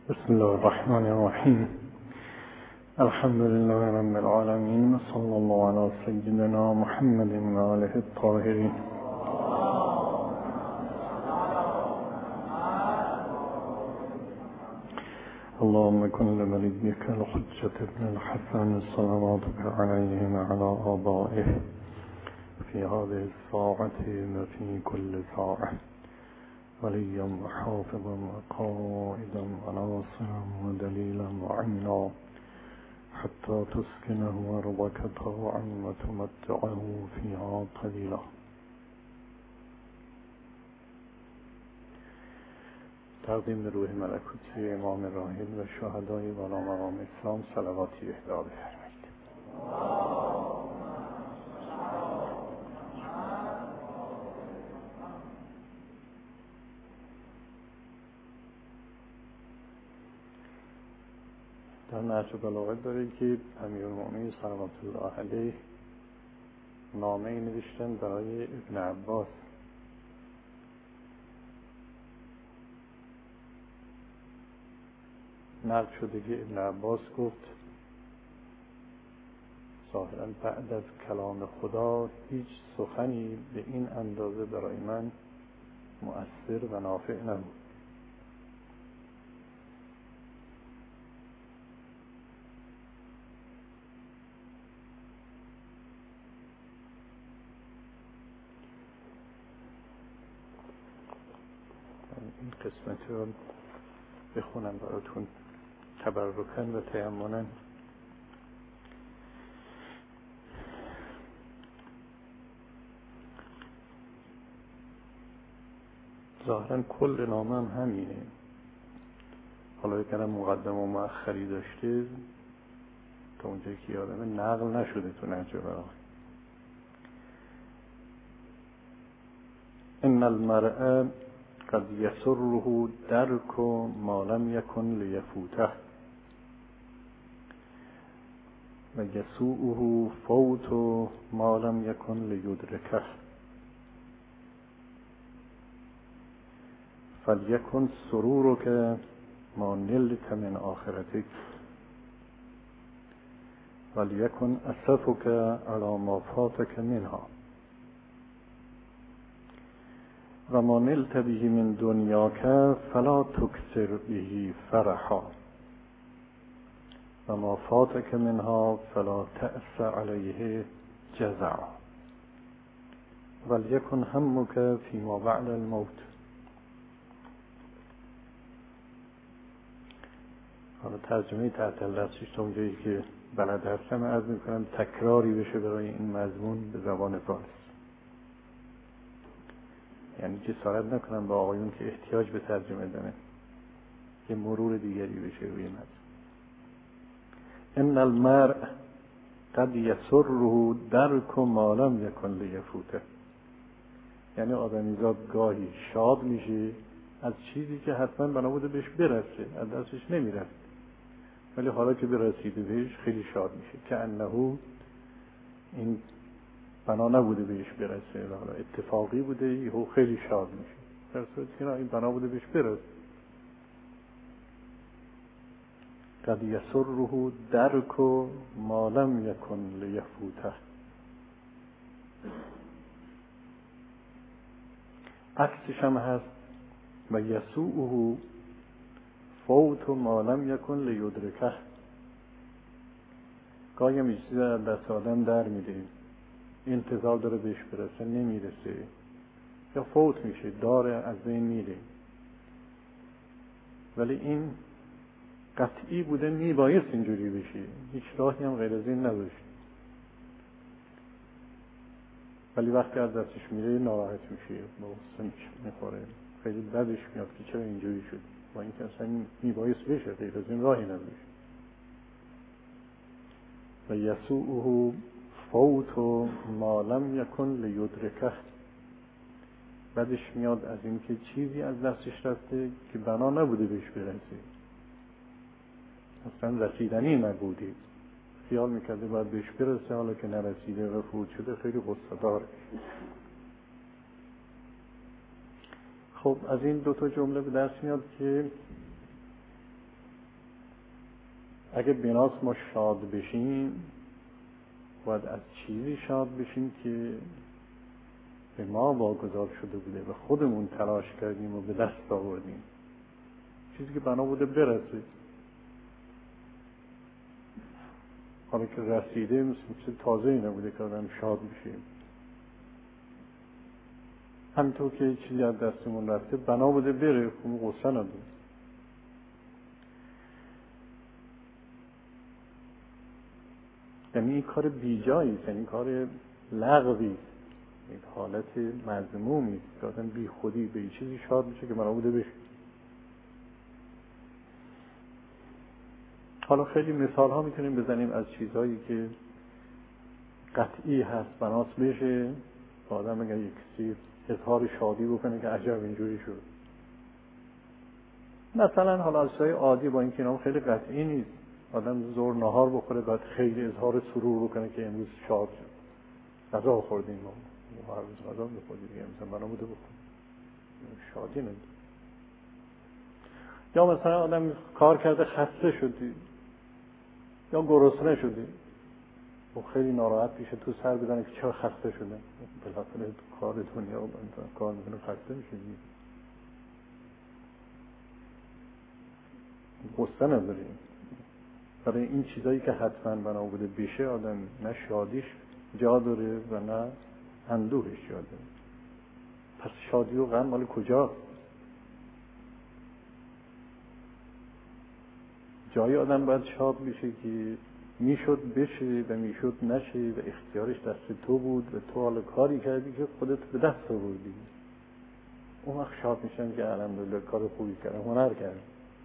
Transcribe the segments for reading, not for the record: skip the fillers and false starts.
بسم الله الرحمن الرحیم. الحمد لله رب العالمین، صلی الله علی سیدنا محمد و آله الطاهرین. اللهم كن لوليك الحجة ابن الحسن صلواتك عليه وعلى آبائه في هذه الساعة وفي كل ساعة وليا وحافظا وقائدا وناصرا ودليلا وعينا حتى تسكنه أرضك طوعا وتمتعه فيها قليلا. تقدیم روح ملکوتی امام راحل و شهدای والا مقام اسلام صلواتی اهدا بفرمایید. در نهج البلاغه داره که امیرالمؤمنین صلوات الله علیه نامه نوشتن برای ابن عباس. نقل شده که ابن عباس گفت ظاهراً بعد از کلام خدا هیچ سخنی به این اندازه برای من مؤثر و نافع نبود. این قسمت رو بخونم براتون تبرکن و تیمنن. ظاهرا کل نامه هم همینه. حالا یکنم مقدم و مؤخری داشته تا اونجایی که یادمه نقل نشده تو نهج البلاغه. ان المرء قد یسره درک ما لم یکن لیفوته و یسوءه فوت ما لم یکن لیدرکه فلیکن سرورک ما نلت من آخرتک ولیکن اسفک علی ما فاتک منها و ما نلت به من دنیاک فلا تکثر به فرحا و ما فاتک منها فلا تأس علیه جزعا ولیکن همک فیما بعد الموت. حالا ترجمه تحت دستش تا اونجایی که بلد هستم عرض میکنم تکراری بشه برای این مضمون به زبان فارسی، یعنی جسارت نکنم با آقایون که احتیاج به ترجمه دارن یه مرور دیگری بشه روی متن. ان المرء قد یسره درک ما لم یکن لیفوته، یعنی آدمیزاد گاهی شاد میشه از چیزی که حتما بنا بوده بهش برسه، از دستش نمیرفت، ولی حالا که برسیده بهش خیلی شاد میشه که انه این بنا نبوده بهش برسه، حالا اتفاقی بوده، یهو خیلی شاد میشه در صورتی که این بنا بوده بهش برسه. قد یسره درک ما لم یکن لیفوته. عکسش هم هست و یسوءه فوت ما لم یکن لیدرکه. گاهی هم چیزی از دست آدم در میده، انتظار داره بهش برسه نمیرسه یا فوت میشه، داره از بین میره، ولی این قطعی بوده میبایست اینجوری بشه، هیچ راهی هم غیر از این نداشت، ولی وقتی از دستش میره ناراحت میشه، بغض میخوره، خیلی بدش میاد که چرا اینجوری شد، با این که اصلا میبایست بشه، غیر از این راهی نداشت. و یسوءه فوت ما لم یکن لیدرکه، بدش میاد از این که چیزی از دستش رفته که بنا نبوده بهش برسه، اصلا رسیدنی نبوده، خیال میکرده باید بهش برسه، حالا که نرسیده و فوت شده خیلی غصه داره. خب از این دوتا جمله به دست میاد که اگه بناس ما شاد بشیم باید از چیزی شاد بشیم که به ما واگذار شده بوده و خودمون تلاش کردیم و به دست آوردیم، چیزی که بنا بوده برسه. حالا که رسیده مثل تازه‌ای نبوده که آدم شاد بشیم. همینطور که چیزی از دستمون رفته بنا بوده بره، خب غصه نداره. یعنی این کار بیجایی، یعنی کار لغوی، یک حالت مذمومی که آدم بی خودی به این چیزی شاد میشه که بنا بوده بشه. حالا خیلی مثال ها میتونیم بزنیم از چیزهایی که قطعی هست بناس بشه آدم اگر یک کسی اظهار شادی بکنه که عجب اینجوری شد. مثلا حالا از چیزهای عادی با اینکه اینا خیلی قطعی نیست، آدم ظهر نهار بخوره بعد خیلی اظهار سرور بکنه که امروز شاد شد، غذا خوردیم ما هر روز غذا می‌خوریم دیگه، مثلا بنا بوده بخوریم، شادی نمیده. یا مثلا آدم کار کرده خسته شدی یا گرسنه شدی و خیلی ناراحت میشه تو سر بزنه که چرا خسته شده. بالاخره کار دنیا و کار میکنه خسته میشه دیگه، غصه نداریم. برای این چیزایی که حتما بنا بوده بشه آدم نه شادیش جا داره و نه اندوهش جا داره. پس شادی و غم مال کجا؟ جای آدم باید شاد بشه که میشد بشه و میشد نشه و اختیارش دست تو بود و تو حالا کاری کردی که خودت به دست آوردی. اون وقت شاد میشن که الحمدلله کار خوبی کردم، هنر کردم.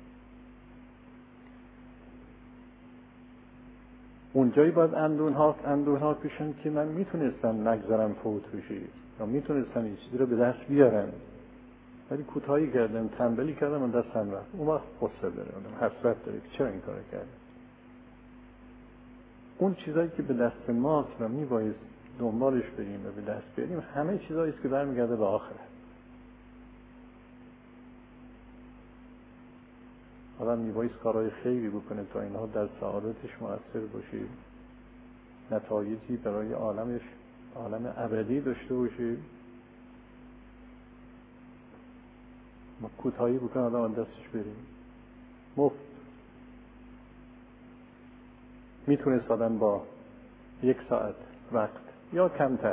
اونجایی باید اندوهناک بشن که من میتونستم نگذارم فوت بشه یا میتونستم این چیزی رو به دست بیارم ولی کوتاهی کردم، تنبلی کردم و دستم رفت. اون وقت غصه داره، حسرت داره که چرا این کار کردم. اون چیزایی که به دست ماست و میبایست دنبالش بریم و به دست بیاریم همه چیزایی است که برمیگرده به آخرت. آدم میبایست کارهای خیری بکنه تا اینها در سعادتش مؤثر باشه، نتایجی برای عالم ابدی داشته باشه. ما کوتاهی بکنه آدم از دستش بریم مفت. میتونست آدم با 1 ساعت وقت یا کمتر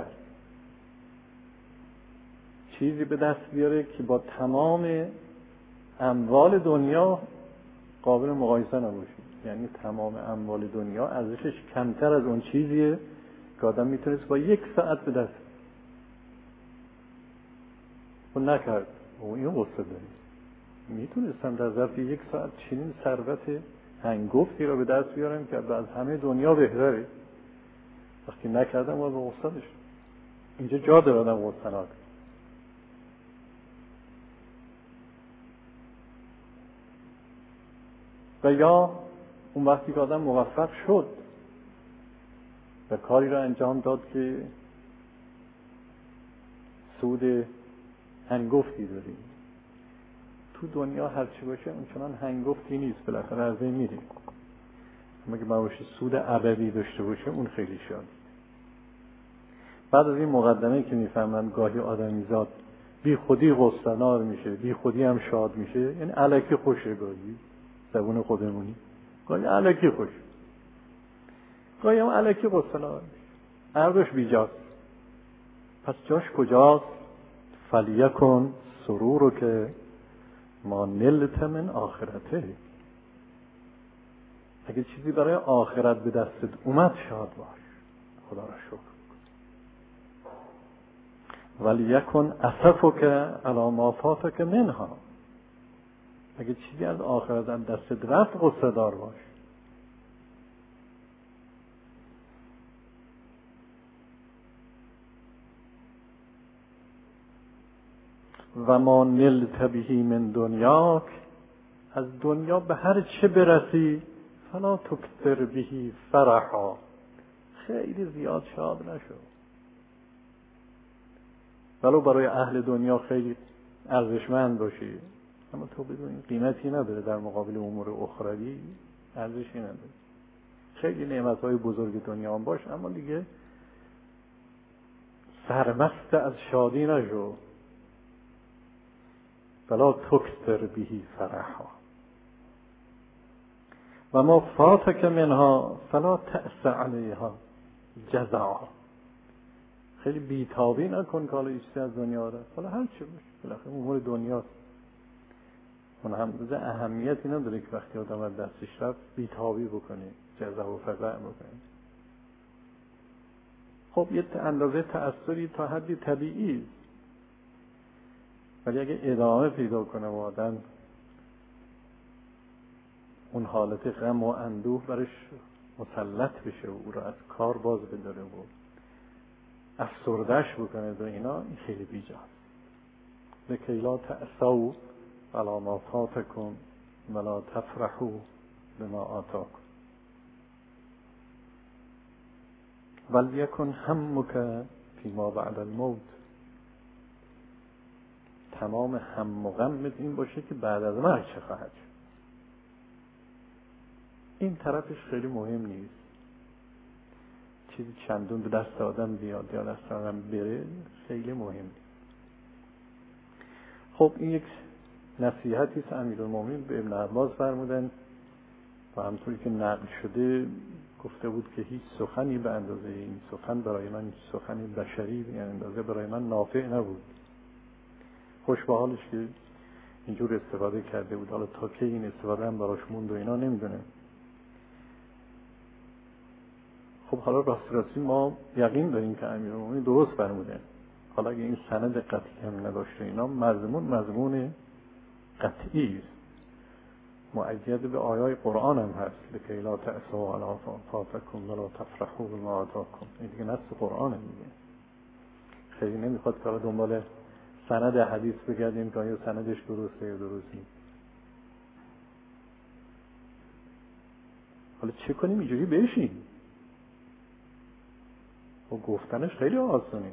چیزی به دست بیاره که با تمام اموال دنیا قابل مقایسه نباشه. یعنی تمام اموال دنیا ارزشش کمتر از اون چیزیه که آدم میتونست با 1 ساعت به دست و نکرد. و این غصه داره. میتونستم در ظرف 1 ساعت چنین ثروت هنگفتی را به دست بیارم که از همه دنیا بهتره. وقتی نکردم و به غصه داشتم. اینجا جا داره آدم غصه نکنه. و یا اون وقتی که آدم موفق شد و کاری را انجام داد که سود هنگفتی داریم. تو دنیا هرچی باشه اونچنان هنگفتی نیست، بالاخره از بین میره. اما که باشه سود ابدی داشته باشه اون خیلی شاد. بعد از این مقدمه که میفهمن گاهی آدمیزاد بی خودی غصه‌نار میشه، بی خودی هم شاد میشه، یعنی الکی خوشه، گاهی زبون خودمونی گاهی الکی خوش، گاهی هم الکی غصه‌نار میشه. عرضش بیجاست. پس جاش کجاست؟ فلیکن سرورک ما نلت من آخرته. اگه چیزی برای آخرت به دستت اومد شاد باش، خدا را شکر. ولیکن اسفک علی ما فاتک منها. اگه چیزی از آخرت از دستت رفت غصه دار باش. و ما نلت بهی من دنیاک. از دنیا به هر چه برسی فلا تکثر بهی فرحا. خیلی زیاد شاد نشو. ولو برای اهل دنیا خیلی ارزشمند باشی، اما تو بدون قیمتی نداره در مقابل امور اخروی. ارزشی نداره. خیلی نعمت‌های بزرگ دنیا هم باش، اما دیگه سرمست از شادی نشو. فلا تکثر بهی فرحا و ما فاتک منها فلا تأس علیها جزعا. خیلی بیتابی نکن که حالا چیزی از دنیا داره، حالا هر چی باشه، بالاخره امور دنیاست. اون هم اهمیتی نداره که وقتی آدم از دستش رفت بیتابی بکنه، جزع و فزع بکنه. خب یه اندازه تأثری تا حدی طبیعی، ولی اگه ادامه پیدا کنه و آدم اون حالت غم و اندوه برش مسلط بشه و او را از کار باز بداره و افسرده‌اش بکنه و اینا، این خیلی بیجاست. لکی لا تأسوا علی ما فاتکم ولا تفرحوا بما آتاکم ولیکن همک فیما بعد الموت. تمام هم و غمت این باشه که بعد از مرگ چه خواهد شد. این طرفش خیلی مهم نیست، چیزی چندون به دست آدم بیاد یا دست آدم بره خیلی مهم نیست. خب این یک نصیحتی است امیرالمومنین به ابن عباس فرمودن و همطوری که نقل شده گفته بود که هیچ سخنی به اندازه این سخن برای من، سخن بشری به اندازه برای من نافع نبود. خوش به حالش که اینجور استفاده کرده بود. حالا تا که این استفاده هم براش موند و اینا نمیدونه. خب حالا راستی ما یقین داریم که امیرالمومنین درست فرموده. حالا اگه این سند قطعی هم نداشته اینا، مضمون قطعی است، مؤید به آیای قرآن هم هست. لکی لا تأسوا علی ما فاتکم ولا تفرحوا بما آتاکم. این دیگه نص قرآنه دیگه. خیلی نمیخواد که حالا دنبال سند حدیث بگردیم که آیا سندش درسته یا درست نیست. حالا چه کنیم اینجوری بشیم؟ و گفتنش خیلی آسونه.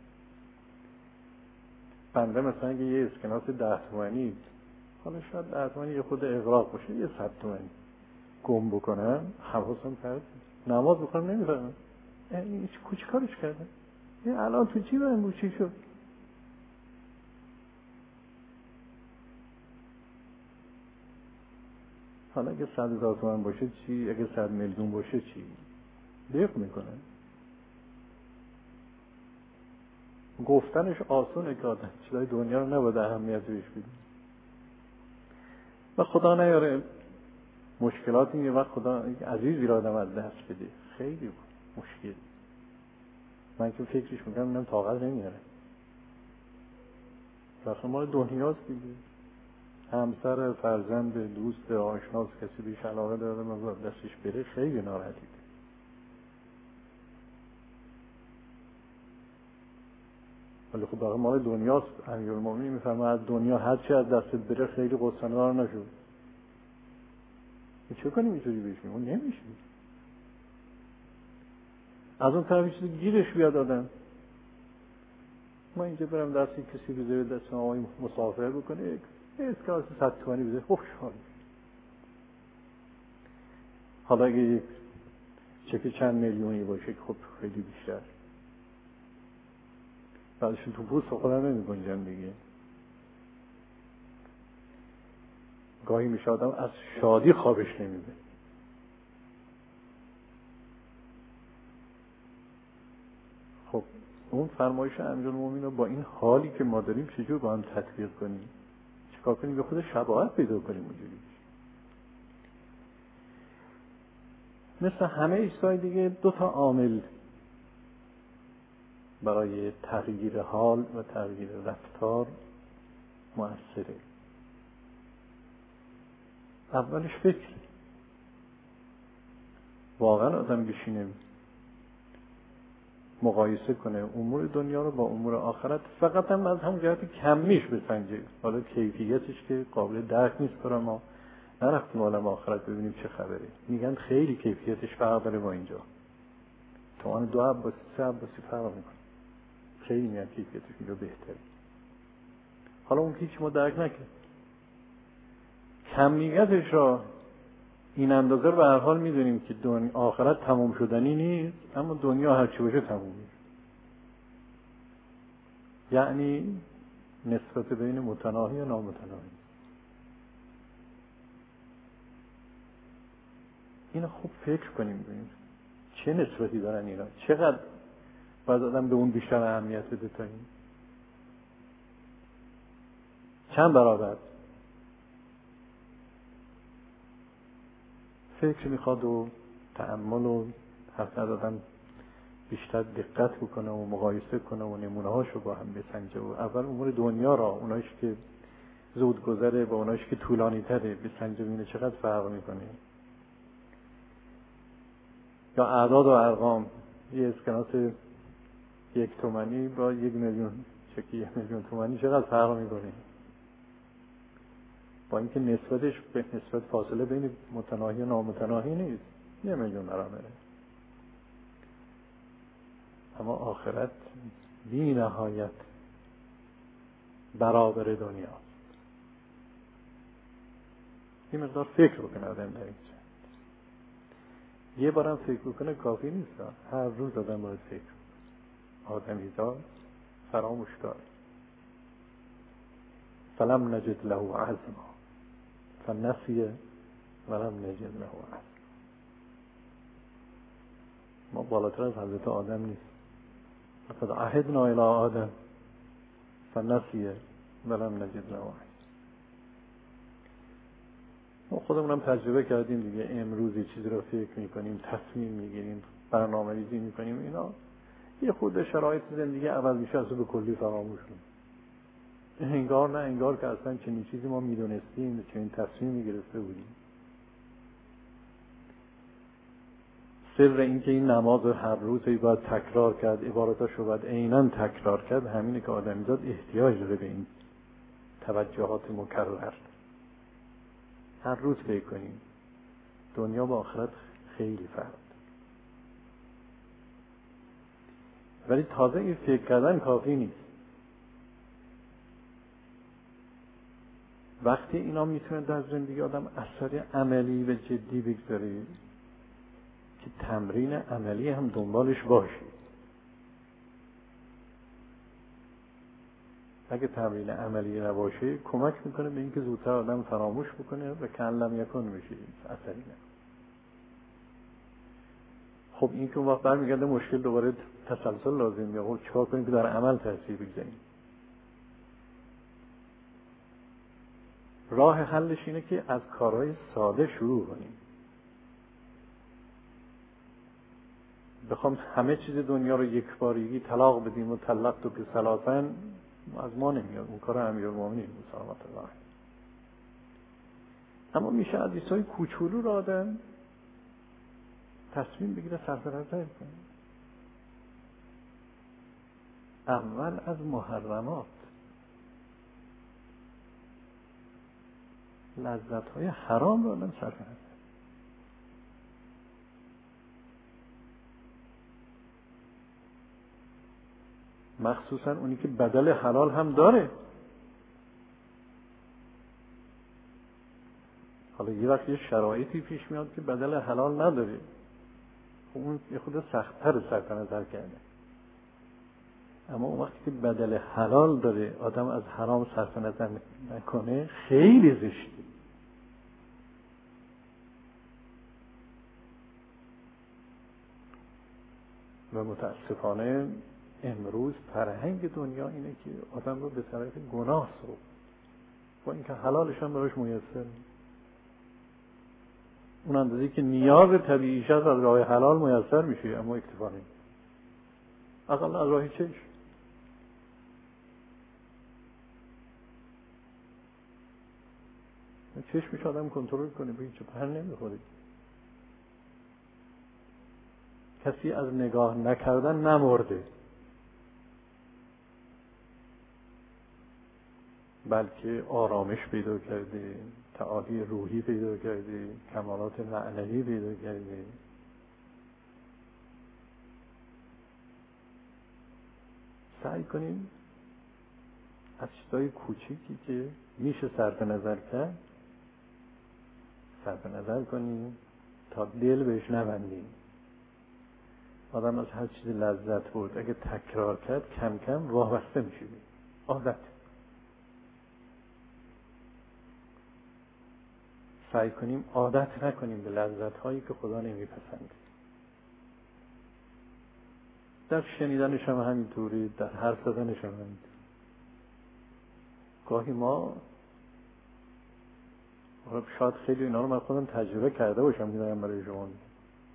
بنده مثلا اگه یه اسکناس 10 تومانی، حالا شاید 10 تومانی یه خود اغراق باشه، یه 100 تومانی گم بکنم، حواسم پرت، نماز بخونم نمیفهمم این چی کارش کرده، این الان تو چی من بود چی شد. حالا اگه 100,000 تومان باشه چی، اگه 100 میلیون باشه چی، دق میکنه. گفتنش آسونه که آدم چیزای دنیا رو نباید اهمیت بهش بده. و خدا نیاره مشکلات این یه وقت خدا عزیزی را آدم از دست بده، خیلی مشکل. من که فکرش میکنم اینم طاقت نمیاره. مثلا ما دنیاست دیگه، همسر، فرزند، دوست، آشناس، کسی بیش علاقه داره من دستش بره خیلی ناراحتی. ولی خب باقی مال دنیاست. امیرالمومنین میفهمه از دنیا هر چی از دست بره خیلی غصه‌دار نشو. چه کنیم اینطوری بشیم؟ اون نمیشیم. از اون طرف چیزی گیرش بیاد آدم. ما اینجا برم دستی کسی بذاره دست آقای مسافر بکنه، اسکاس 100 تومانی بده، خوشحال. حالا اگه یک چک چند میلیونی باشه خب خیلی بیشتر. بعدشون تو پوست خودم نمی گنجن دیگه. گاهی میشه آدم از شادی خوابش نمیده. خب اون فرمایش امیرالمومنین رو با این حالی که ما داریم چجور با هم تطبیق کنیم؟ چیکار کنیم به خود شباهت پیدا کنیم اونجوری؟ مثل همه ایستای دیگه 2 عامل برای تغییر حال و تغییر رفتار مؤثره. اولش فکر. واقعا آدم بشینه مقایسه کنه امور دنیا رو با امور آخرت، فقط هم از هم جهت کمیش بسنجه. حالا کیفیتش که قابل درک نیست برای ما، نرفتیم عالم آخرت ببینیم چه خبره. میگن خیلی کیفیتش فرق داره با اینجا. توان 2 عباسی 3 عباسی فرق میکنه. خیلی میگن کیفیتش اینجا بهتره. حالا اون که هیچ ما درک نکرد. کمیتش را این اندازه رو به هر حال میدونیم که آخرت تمام شدنی نیست، اما دنیا هر چی باشه تموم میشه. یعنی نسبت بین متناهی و نامتناهی. اینو خوب فکر کنیم ببینیم چه نسبتی دارن اینا، چقدر باید آدم به اون بیشتر اهمیت بده تا این. چند برابر فکر میخواد و تأمل و حرف آدم بیشتر دقت بکنه و مقایسه کنه و نمونه هاشو با هم بسنجه و اول امور دنیا را، اونایش که زود گذره با اونایش که طولانی تره بسنجه، ببینه چقدر فرق میکنه. یا اعداد و ارقام، یه اسکناس 1 تومانی با 1 میلیون چکی 1 میلیون تومانی چقدر فرق میکنه، با اینکه نسبتش به نسبت فاصله بین متناهی و نامتناهی نیست، 1 میلیون برابره. اما آخرت بی نهایت برابر دنیا. این مقدار فکر بکنه آدم در اینجا. یه بارم فکر بکنه کافی نیست، هر روز آدم باید فکر بکنه. آدمیزاد فراموش داره. فلم نجد له عزما فنسی ولم نجد له عزما. ما بالاتر از حضرت آدم نیست. لقد عهدنا الی آدم فنسی ولم نجد له عزما. ما خودمونم تجربه کردیم دیگه. امروز یه چیزی رو فکر میکنیم، تصمیم میگیریم، برنامه‌ریزی میکنیم، اینا یه خود شرایط زندگی عوض میشه، اصلا به کلی فراموش کنیم. انگار نه انگار که اصلا چنین چیزی ما میدونستیم، چنین تصمیمی گرفته بودیم. سر این که این نماز هر روز باید تکرار کرد، عباراتاشو باید عیناً تکرار کرد، همینه که آدمیزاد احتیاج داره به این توجهات مکرر. هر روز فکر کنیم. دنیا با آخرت خیلی فرق. ولی تازه این فکر کردن کافی نیست. وقتی اینا میتونه در زندگی آدم اثر عملی و جدی بگذاره که تمرین عملی هم دنبالش باشه. اگه تمرین عملی نباشه کمک میکنه به اینکه زودتر آدم فراموش بکنه و کأن لم یکن میشه، اثری نه. خب این که اون وقت برمیگرده مشکل دوباره تسلسل لازم میاد. خب چیکار کنیم که در عمل تاثیر بگذاریم؟ راه حلش اینه که از کارهای ساده شروع کنیم. بخوام همه چیز دنیا رو یک بارگی طلاق بدیم و طلقت و که ثلاثن، از ما نمیاد. اون کار امیرالمومنین سلامت الله. اما میشه از چیزهای کوچولو رو آدم تصمیم بگیره، صرف نظر کنه. اول از محرمات، لذت‌های حرام رو آدم صرف نظر. مخصوصا اونی که بدل حلال هم داره. حالا یه وقت یه شرایطی پیش میاد که بدل حلال نداره، اون یه خود سخت‌تر صرف نظر کرده. اما اون وقتی که بدل حلال داره آدم از حرام صرف نظر نکنه، خیلی زشته. و متاسفانه امروز فرهنگ دنیا اینه که آدم رو به طرف گناه سوق، با اینکه حلالش هم براش میسر. اون اندازه‌ای که نیاز طبیعیش از راه حلال میسر میشه، اما اکتفا نمی‌کنه. اقل از راه چشم. چشمش آدم کنترل کنه، به هیچ پر نمیخوره. کسی از نگاه نکردن نمرده، بلکه آرامش پیدا کرده، تعالی روحی پیدا کرده، کمالات معنوی پیدا کرده. سعی کنیم از چیزای کوچیکی که میشه صرف نظر کرد صرف نظر کنیم تا دل بهش نبندیم. آدم از هر چیز لذت برد اگه تکرار کرد کم کم وابسته میشه، عادت. سعی کنیم عادت نکنیم به لذت هایی که خدا نمیپسنده. در شنیدنش هم همینطوری، در حرف زدنش هم همینطوری. گاهی ما شاید خیلی اینا رو من خودم تجربه کرده باشم که دارم برای شما میگم.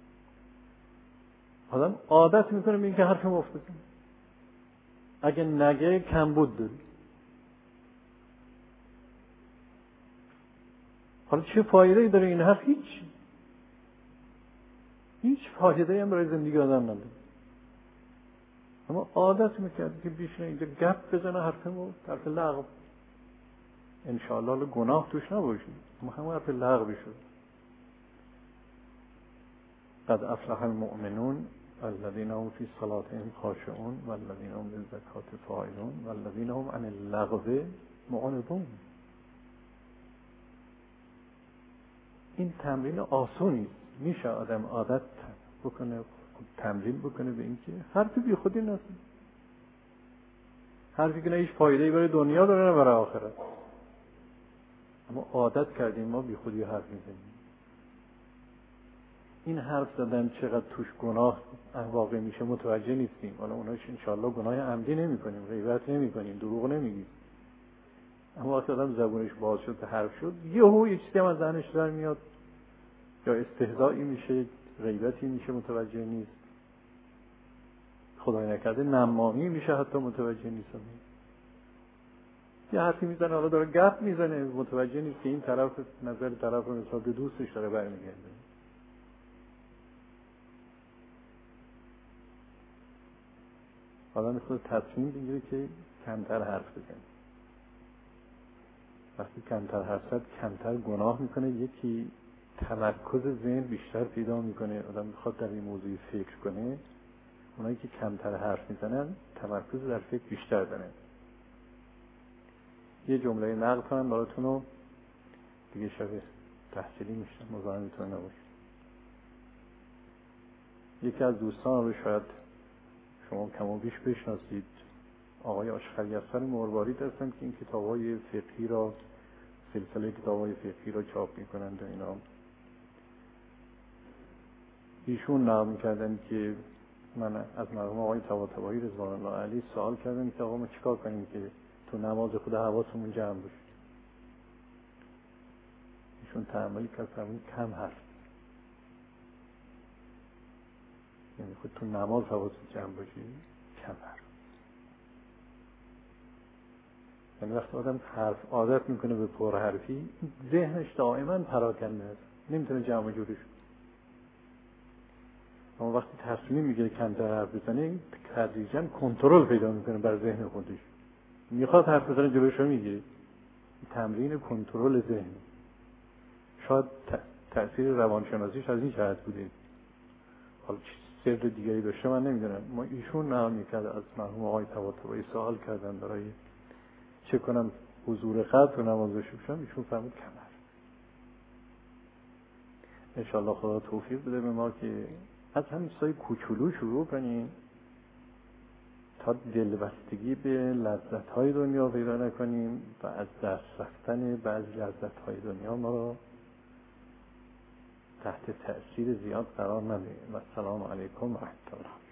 آدم عادت میکنه به اینکه حرف مفت بزنه، اگه نگه کمبود داری. حالا چه فایده‌ای داره این حرف؟ هیچ فایده‌ای هم برای زندگی آدم نداره. اما عادت میکرد که بیشتر اینجا گپ بزنه، حرف مفت، حرف لغو. انشاءالله گناه توش نباشه، اما همه حرف لغوی شد. قد افلح المؤمنون والذین هم فی صلاتهم خاشعون والذین هم للزکات فاعلون والذین هم عن اللغو معرضون. این تمرین آسونی، میشه آدم عادت بکنه، تمرین بکنه به اینکه حرف بی خودی نزنه، حرفی که نه هیچ فایده‌ای برای دنیا داره نه برای آخرت. اما عادت کردیم ما بی خودی حرف میزنیم. این حرف زدن چقدر توش گناه واقع میشه متوجه نیستیم. حالا اوناش انشالله گناه عمدی نمی کنیم، غیبت نمی کنیم، دروغ نمیگیم. اما وقتی آدم زبونش باز شد، حرف شد، یه چیزی هم از ذهنش در میاد، یا استهزایی میشه، غیبتی میشه متوجه نیست، خدای نکرده نمامی میشه حتی متوجه نیست. یه حرفی میزنه، حالا داره گپ میزنه، متوجه نیست که این طرف نظر طرف رو حساب به دوستش داره برمیگرده. آدم میخواد تصمیم بگیره که کمتر حرف بزنه. وقتی کمتر حرف زد کمتر گناه میکنه، یکی تمرکز ذهن بیشتر پیدا میکنه. آدم میخواد در این موضوع فکر کنه. اونایی که کمتر حرف میزنن تمرکز در فکر بیشتر دارن. یه جمله نقل کنم براتون رو، دیگه شب تحصیلی میشن، مزاحمتون نباشه. یکی از دوستان رو شاید شما کم و بیش بشناسید، آقای آشخری‌افسر مروارید هستن که این کتاب‌های فقهی را، سلسله کتاب‌های فقهی را چاپ می‌کنند و اینا. ایشون نقل می‌کردن که من از مرحوم آقای طباطبایی رضوان الله علیه سوال کردم که آقا ما چیکار کنیم که تو نماز خود حواسمون جمع بشه. ایشون تعاملی کردن کم حرف، یعنی خود تو نماز حواست جمع باشی، کم حرف. یعنی وقتی آدم حرف عادت میکنه به پرحرفی، ذهنش دائما پراکنده است، نمیتونه جمع جورش. اما وقتی تصمیم میگیره کمتر حرف بزنه، تدریجاً کنترل پیدا میکنه بر ذهن خودش. میخواد حرف بزنه جلوش رو میگیره. تمرین کنترل ذهن. شاید تأثیر روانشناسیش از این جهت بوده. حالا سر دیگری داشته من نمیدونم. ما ایشون نقل میکرد از مرحوم آقای طباطبایی سوال کردن برای چه کنم حضور قلب رو نماز داشته باشم، ایشون فرمود کمر. انشالله خدا توفیق بده به ما که از همین چیزای کوچولو شروع کنیم تا دلبستگی به لذت‌های دنیا پیدا نکنیم و از دست رفتن بعضی لذت‌های دنیا ما رو تحت تأثیر زیاد قرار ندهیم. و السلام علیکم و رحمت الله.